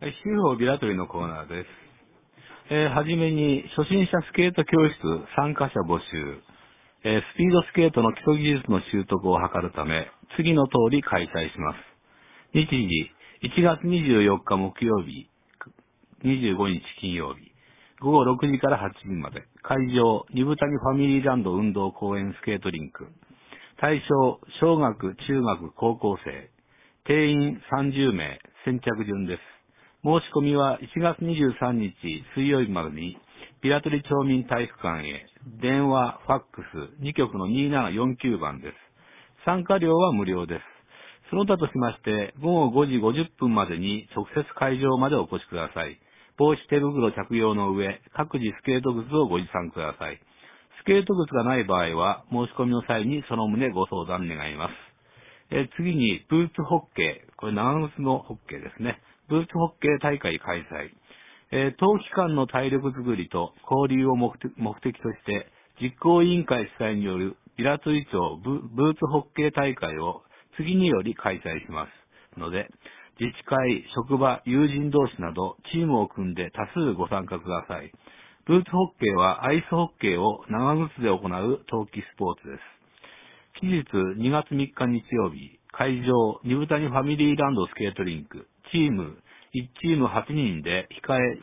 はい、週報ビラトリのコーナーです。はじめに、初心者スケート教室参加者募集。スピードスケートの基礎技術の習得を図るため、次の通り開催します。日時、1月24日木曜日、25日金曜日、午後6時から8時まで。会場、二部谷ファミリーランド運動公園スケートリンク。対象、小学、中学、高校生。定員30名、先着順です。申し込みは1月23日水曜日までに、ピラトリ町民体育館へ、電話、ファックス、2局の2749番です。参加料は無料です。その他としまして、午後5時50分までに直接会場までお越しください。帽子手袋着用の上、各自スケート靴をご持参ください。スケート靴がない場合は、申し込みの際にその旨ご相談願います。次に、ブーツホッケー。これ長靴のホッケーですね。ブーツホッケー大会開催。冬期間の体力づくりと交流を目的として、実行委員会主催によるビラトリ町ブーツホッケー大会を次により開催しますので、自治会、職場、友人同士などチームを組んで多数ご参加ください。ブーツホッケーはアイスホッケーを長靴で行う冬季スポーツです。期日2月3日日曜日、会場、二部谷ファミリーランドスケートリンク、チーム、1チーム8人で控え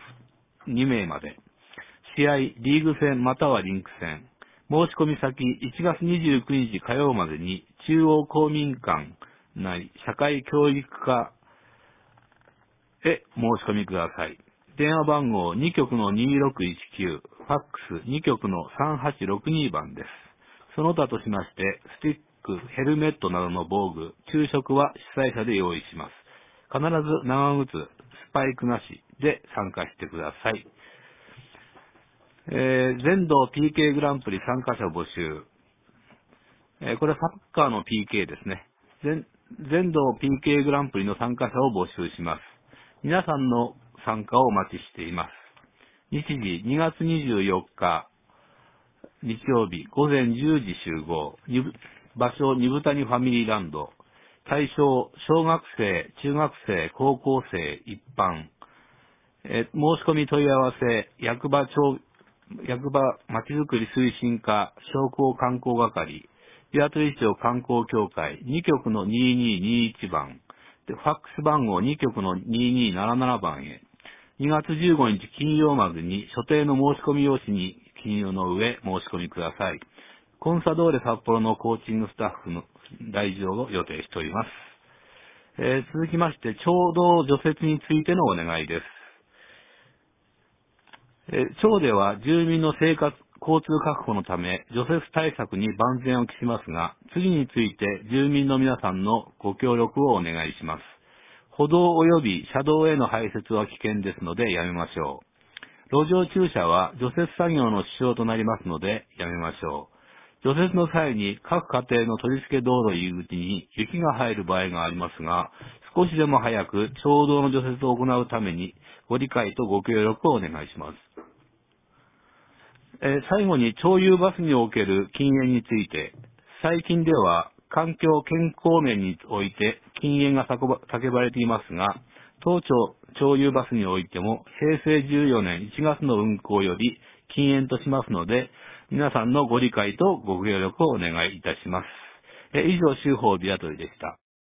2名まで。試合、リーグ戦またはリンク戦。申し込み先、1月29日火曜までに、中央公民館内社会教育課へ申し込みください。電話番号2局の2619、ファックス2局の3862番です。その他としまして、スティック、ヘルメットなどの防具、昼食は主催者で用意します。必ず長靴、スパイクなしで参加してください。全道 PK グランプリ参加者募集。これはサッカーの PK ですね。全道 PK グランプリの参加者を募集します。皆さんの参加をお待ちしています。日時2月24日日曜日午前10時集合。場所二部谷ファミリーランド。対象小学生、中学生、高校生、一般。申し込み問い合わせ役場まちづくり推進課商工観光係ピラトリ町観光協会2局の2221番でファックス番号2局の2277番へ2月15日金曜までに所定の申し込み用紙に記入の上申し込みください。コンサドーレ札幌のコーチングスタッフの来場を予定しております。続きまして町道除雪についてのお願いです。町では住民の交通確保のため除雪対策に万全を期しますが、次について住民の皆さんのご協力をお願いします。歩道及び車道への排雪は危険ですのでやめましょう。路上駐車は除雪作業の支障となりますのでやめましょう。除雪の際に各家庭の取り付け道路入り口に雪が入る場合がありますが、少しでも早く町道の除雪を行うためにご理解とご協力をお願いします。最後に町有バスにおける禁煙について、最近では環境健康面において禁煙が叫ばれていますが、当町有バスにおいても平成14年1月の運行より禁煙としますので、皆さんのご理解とご協力をお願いいたします。以上、州法ビラトリでした。